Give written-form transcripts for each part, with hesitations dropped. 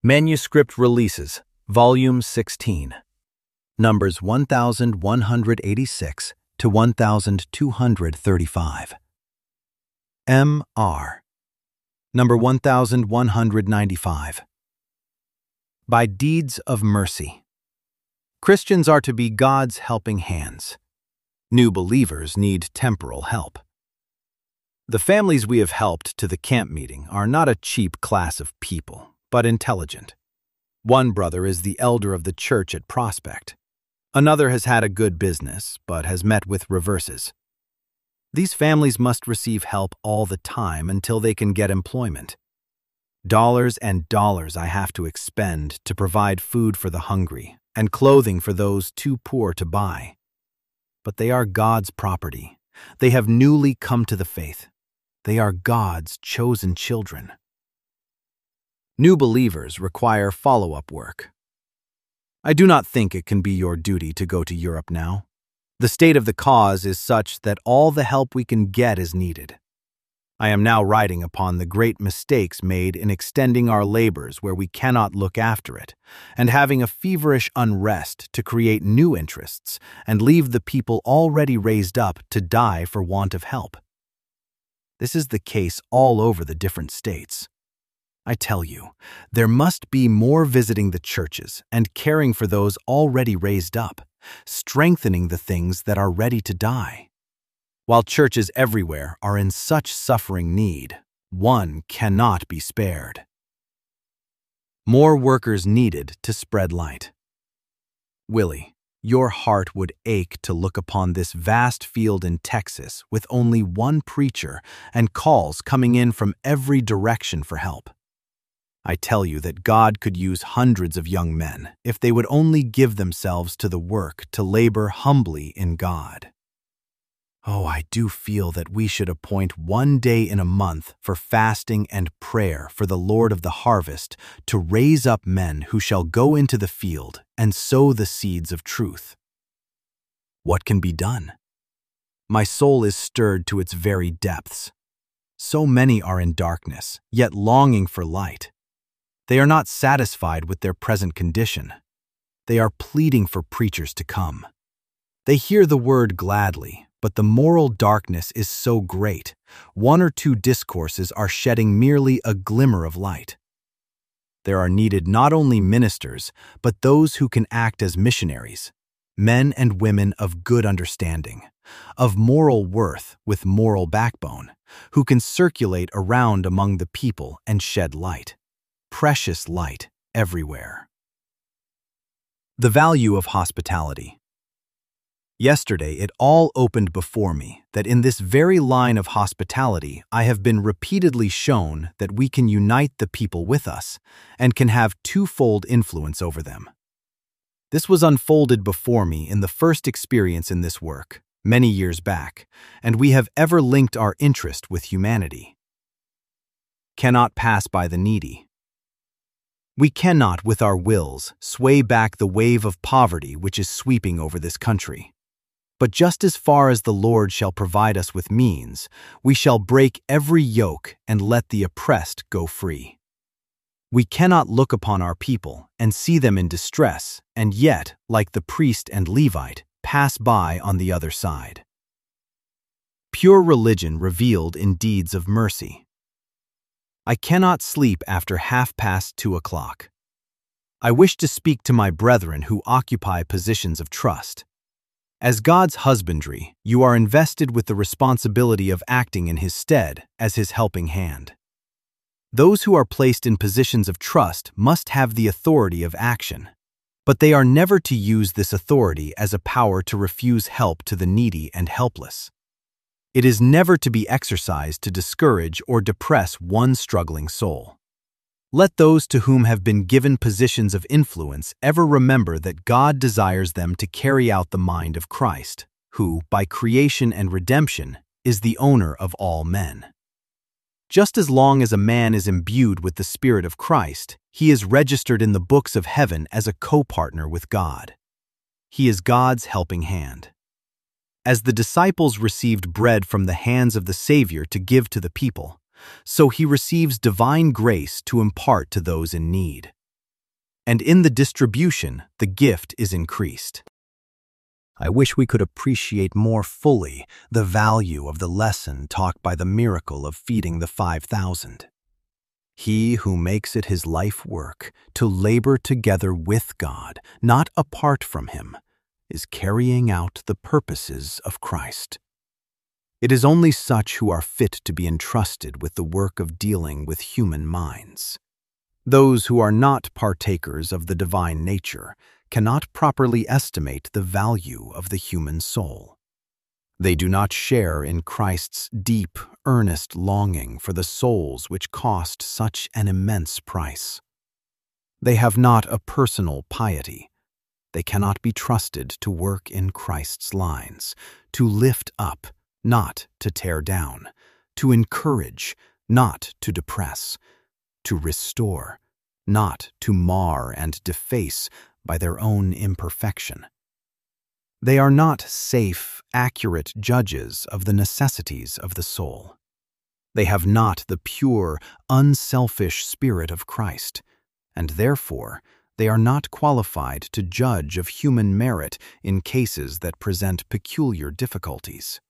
Manuscript Releases, Volume 16, Numbers 1186 to 1235. M.R. Number 1195. By Deeds of Mercy. Christians are to be God's helping hands. New believers need temporal help. The families we have helped to the camp meeting are not a cheap class of people, but intelligent. One brother is the elder of the church at Prospect. Another has had a good business, but has met with reverses. These families must receive help all the time until they can get employment. Dollars and dollars I have to expend to provide food for the hungry and clothing for those too poor to buy. But they are God's property. They have newly come to the faith. They are God's chosen children. New believers require follow-up work. I do not think it can be your duty to go to Europe now. The state of the cause is such that all the help we can get is needed. I am now writing upon the great mistakes made in extending our labors where we cannot look after it, and having a feverish unrest to create new interests and leave the people already raised up to die for want of help. This is the case all over the different states. I tell you, there must be more visiting the churches and caring for those already raised up, strengthening the things that are ready to die. While churches everywhere are in such suffering need, one cannot be spared. More workers needed to spread light. Willie, your heart would ache to look upon this vast field in Texas with only one preacher and calls coming in from every direction for help. I tell you that God could use hundreds of young men if they would only give themselves to the work to labor humbly in God. Oh, I do feel that we should appoint one day in a month for fasting and prayer for the Lord of the harvest to raise up men who shall go into the field and sow the seeds of truth. What can be done? My soul is stirred to its very depths. So many are in darkness, yet longing for light. They are not satisfied with their present condition. They are pleading for preachers to come. They hear the word gladly, but the moral darkness is so great, one or two discourses are shedding merely a glimmer of light. There are needed not only ministers, but those who can act as missionaries, men and women of good understanding, of moral worth with moral backbone, who can circulate around among the people and shed light. Precious light everywhere. The value of hospitality. Yesterday it all opened before me that in this very line of hospitality I have been repeatedly shown that we can unite the people with us and can have twofold influence over them. This was unfolded before me in the first experience in this work, many years back, and we have ever linked our interest with humanity. Cannot pass by the needy. We cannot, with our wills, sway back the wave of poverty which is sweeping over this country. But just as far as the Lord shall provide us with means, we shall break every yoke and let the oppressed go free. We cannot look upon our people and see them in distress, and yet, like the priest and Levite, pass by on the other side. Pure religion revealed in deeds of mercy. I cannot sleep after 2:30. I wish to speak to my brethren who occupy positions of trust. As God's husbandry, you are invested with the responsibility of acting in His stead as His helping hand. Those who are placed in positions of trust must have the authority of action, but they are never to use this authority as a power to refuse help to the needy and helpless. It is never to be exercised to discourage or depress one struggling soul. Let those to whom have been given positions of influence ever remember that God desires them to carry out the mind of Christ, who, by creation and redemption, is the owner of all men. Just as long as a man is imbued with the Spirit of Christ, he is registered in the books of heaven as a co-partner with God. He is God's helping hand. As the disciples received bread from the hands of the Savior to give to the people, so he receives divine grace to impart to those in need. and in the distribution, the gift is increased. I wish we could appreciate more fully the value of the lesson taught by the miracle of feeding the 5,000. He who makes it his life work to labor together with God, not apart from him, is carrying out the purposes of Christ. It is only such who are fit to be entrusted with the work of dealing with human minds. Those who are not partakers of the divine nature cannot properly estimate the value of the human soul. They do not share in Christ's deep, earnest longing for the souls which cost such an immense price. They have not a personal piety. They cannot be trusted to work in Christ's lines, to lift up, not to tear down, to encourage, not to depress, to restore, not to mar and deface by their own imperfection. They are not safe, accurate judges of the necessities of the soul. They have not the pure, unselfish spirit of Christ, and therefore they are not qualified to judge of human merit in cases that present peculiar difficulties.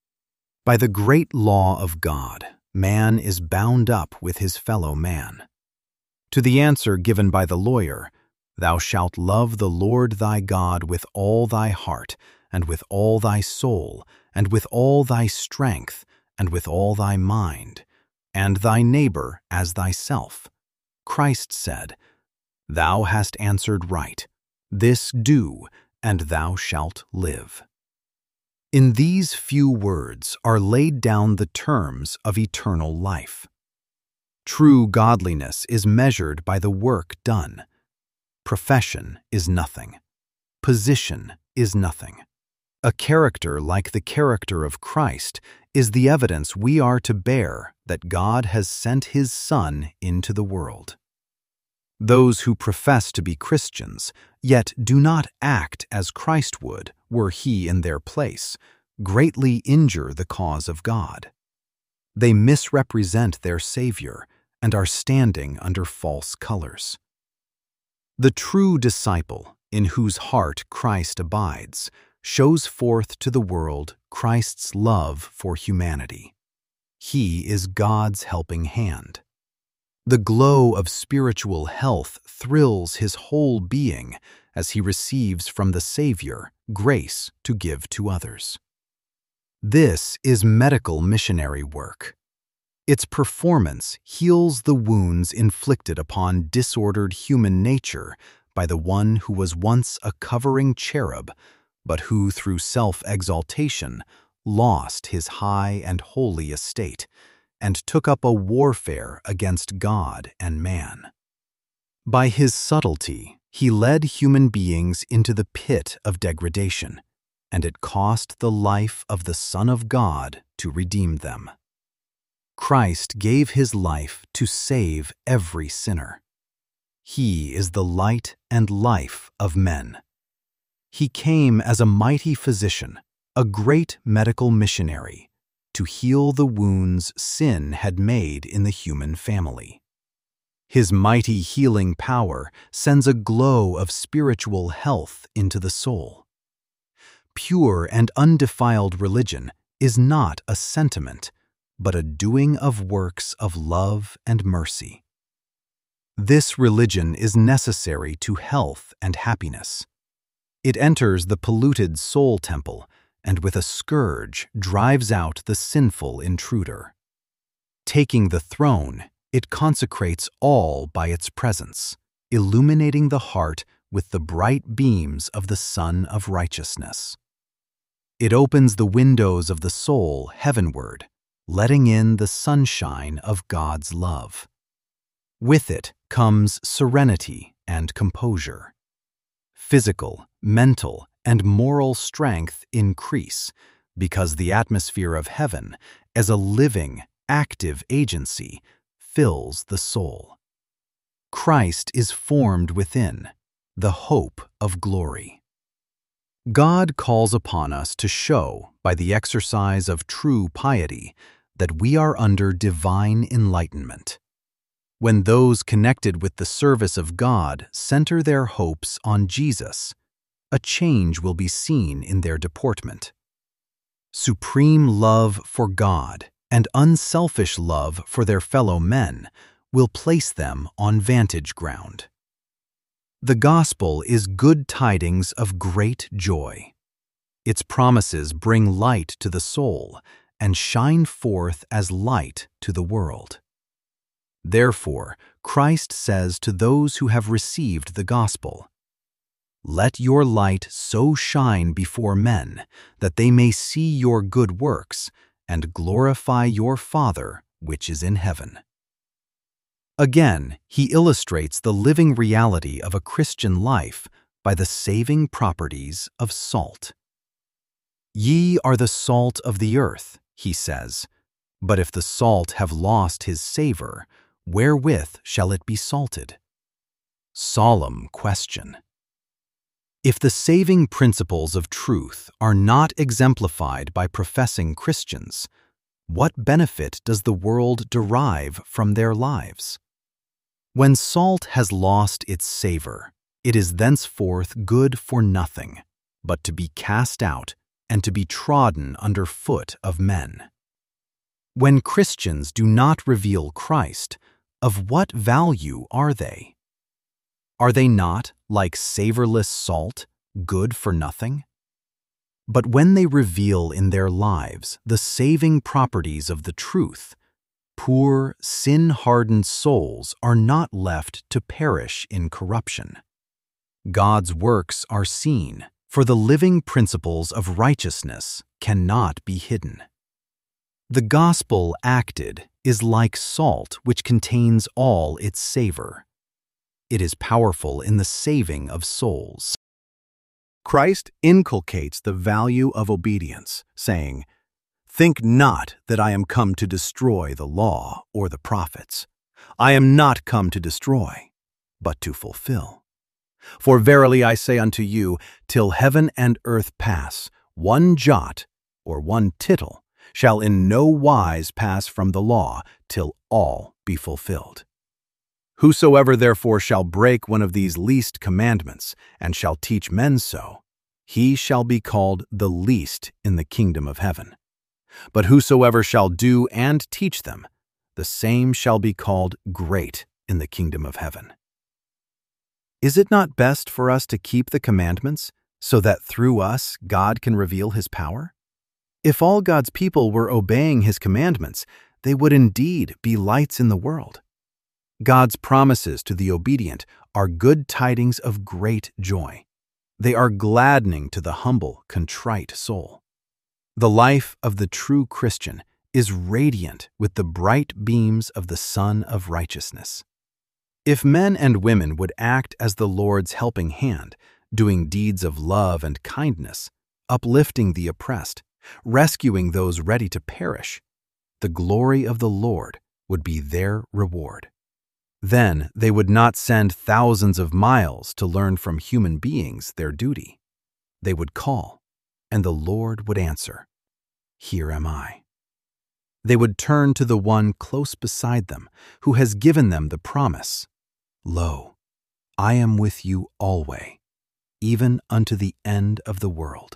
By the great law of God, man is bound up with his fellow man. To the answer given by the lawyer, "Thou shalt love the Lord thy God with all thy heart, and with all thy soul, and with all thy strength, and with all thy mind, and thy neighbor as thyself," Christ said, "Thou hast answered right. This do, and thou shalt live." In these few words are laid down the terms of eternal life. True godliness is measured by the work done. Profession is nothing. Position is nothing. A character like the character of Christ is the evidence we are to bear that God has sent his Son into the world. Those who profess to be Christians, yet do not act as Christ would were he in their place, greatly injure the cause of God. They misrepresent their Savior and are standing under false colors. The true disciple, in whose heart Christ abides, shows forth to the world Christ's love for humanity. He is God's helping hand. The glow of spiritual health thrills his whole being as he receives from the Savior grace to give to others. This is medical missionary work. Its performance heals the wounds inflicted upon disordered human nature by the one who was once a covering cherub, but who through self-exaltation lost his high and holy estate and took up a warfare against God and man. By his subtlety, he led human beings into the pit of degradation, and it cost the life of the Son of God to redeem them. Christ gave his life to save every sinner. He is the light and life of men. He came as a mighty physician, a great medical missionary, to heal the wounds sin had made in the human family. His mighty healing power sends a glow of spiritual health into the soul. Pure and undefiled religion is not a sentiment, but a doing of works of love and mercy. This religion is necessary to health and happiness. It enters the polluted soul temple and with a scourge drives out the sinful intruder. Taking the throne, it consecrates all by its presence, illuminating the heart with the bright beams of the Sun of Righteousness. It opens the windows of the soul heavenward, letting in the sunshine of God's love. With it comes serenity and composure. Physical, mental, and moral strength increase because the atmosphere of heaven, as a living, active agency, fills the soul. Christ is formed within, the hope of glory. God calls upon us to show, by the exercise of true piety, that we are under divine enlightenment. When those connected with the service of God center their hopes on Jesus, a change will be seen in their deportment. Supreme love for God and unselfish love for their fellow men will place them on vantage ground. The gospel is good tidings of great joy. Its promises bring light to the soul and shine forth as light to the world. Therefore, Christ says to those who have received the gospel, "Let your light so shine before men that they may see your good works and glorify your Father which is in heaven." Again, he illustrates the living reality of a Christian life by the saving properties of salt. "Ye are the salt of the earth," he says, "but if the salt have lost his savor, wherewith shall it be salted?" Solemn question. If the saving principles of truth are not exemplified by professing Christians, what benefit does the world derive from their lives? When salt has lost its savor, it is thenceforth good for nothing, but to be cast out and to be trodden under foot of men. When Christians do not reveal Christ, of what value are they? Are they not, like savorless salt, good for nothing? But when they reveal in their lives the saving properties of the truth, poor, sin-hardened souls are not left to perish in corruption. God's works are seen, for the living principles of righteousness cannot be hidden. The gospel acted is like salt which contains all its savor. It is powerful in the saving of souls. Christ inculcates the value of obedience, saying, "Think not that I am come to destroy the law or the prophets. I am not come to destroy, but to fulfill. For verily I say unto you, till heaven and earth pass, one jot or one tittle shall in no wise pass from the law till all be fulfilled. Whosoever therefore shall break one of these least commandments, and shall teach men so, he shall be called the least in the kingdom of heaven. But whosoever shall do and teach them, the same shall be called great in the kingdom of heaven." Is it not best for us to keep the commandments, so that through us God can reveal his power? If all God's people were obeying his commandments, they would indeed be lights in the world. God's promises to the obedient are good tidings of great joy. They are gladdening to the humble, contrite soul. The life of the true Christian is radiant with the bright beams of the Sun of Righteousness. If men and women would act as the Lord's helping hand, doing deeds of love and kindness, uplifting the oppressed, rescuing those ready to perish, the glory of the Lord would be their reward. Then they would not send thousands of miles to learn from human beings their duty. They would call, and the Lord would answer, "Here am I." They would turn to the one close beside them who has given them the promise, "Lo, I am with you alway, even unto the end of the world."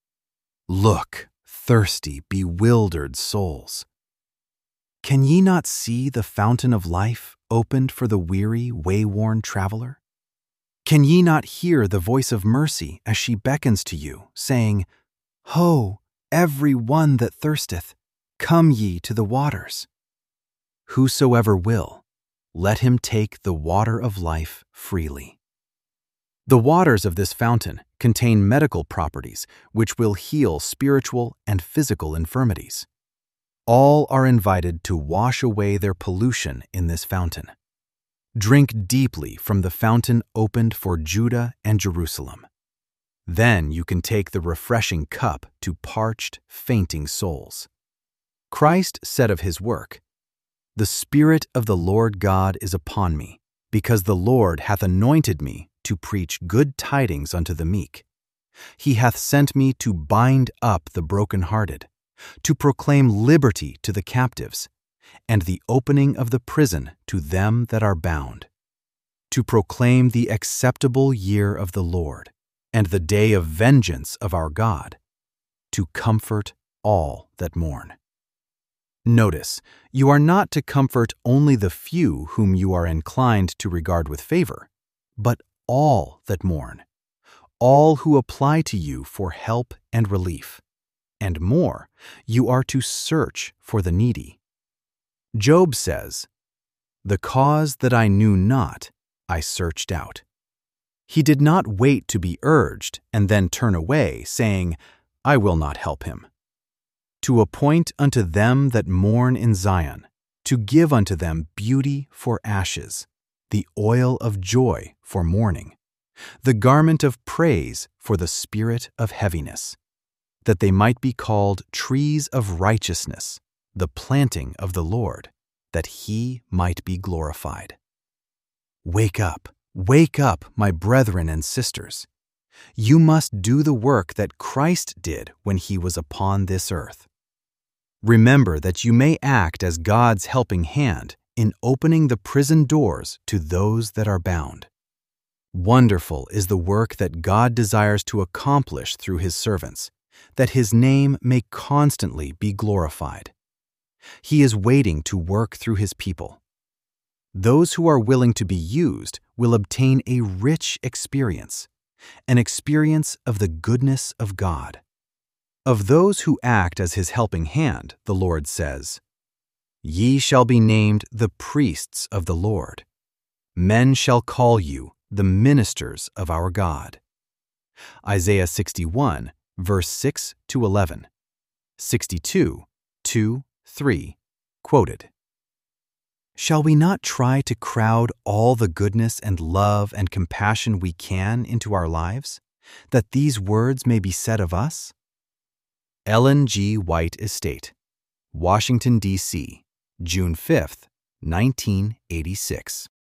Look, thirsty, bewildered souls. Can ye not see the fountain of life opened for the weary, wayworn traveler? Can ye not hear the voice of mercy as she beckons to you, saying, "Ho, every one that thirsteth, come ye to the waters"? Whosoever will, let him take the water of life freely. The waters of this fountain contain medical properties which will heal spiritual and physical infirmities. All are invited to wash away their pollution in this fountain. Drink deeply from the fountain opened for Judah and Jerusalem. Then you can take the refreshing cup to parched, fainting souls. Christ said of his work, "The Spirit of the Lord God is upon me, because the Lord hath anointed me to preach good tidings unto the meek. He hath sent me to bind up the brokenhearted, to proclaim liberty to the captives, and the opening of the prison to them that are bound, to proclaim the acceptable year of the Lord, and the day of vengeance of our God, to comfort all that mourn. Notice, you are not to comfort only the few whom you are inclined to regard with favor, but all that mourn, all who apply to you for help and relief. And more, you are to search for the needy. Job says, "The cause that I knew not, I searched out." He did not wait to be urged and then turn away, saying, "I will not help him." To appoint unto them that mourn in Zion, to give unto them beauty for ashes, the oil of joy for mourning, the garment of praise for the spirit of heaviness, that they might be called trees of righteousness, the planting of the Lord, that he might be glorified. Wake up, my brethren and sisters. You must do the work that Christ did when he was upon this earth. Remember that you may act as God's helping hand in opening the prison doors to those that are bound. Wonderful is the work that God desires to accomplish through his servants, that his name may constantly be glorified. He is waiting to work through his people. Those who are willing to be used will obtain a rich experience, an experience of the goodness of God. Of those who act as his helping hand, the Lord says, "Ye shall be named the priests of the Lord. Men shall call you the ministers of our God." Isaiah 61, verse 6 to 11, 62, 2, 3, quoted. Shall we not try to crowd all the goodness and love and compassion we can into our lives, that these words may be said of us? Ellen G. White Estate, Washington, D.C., June 5, 1986.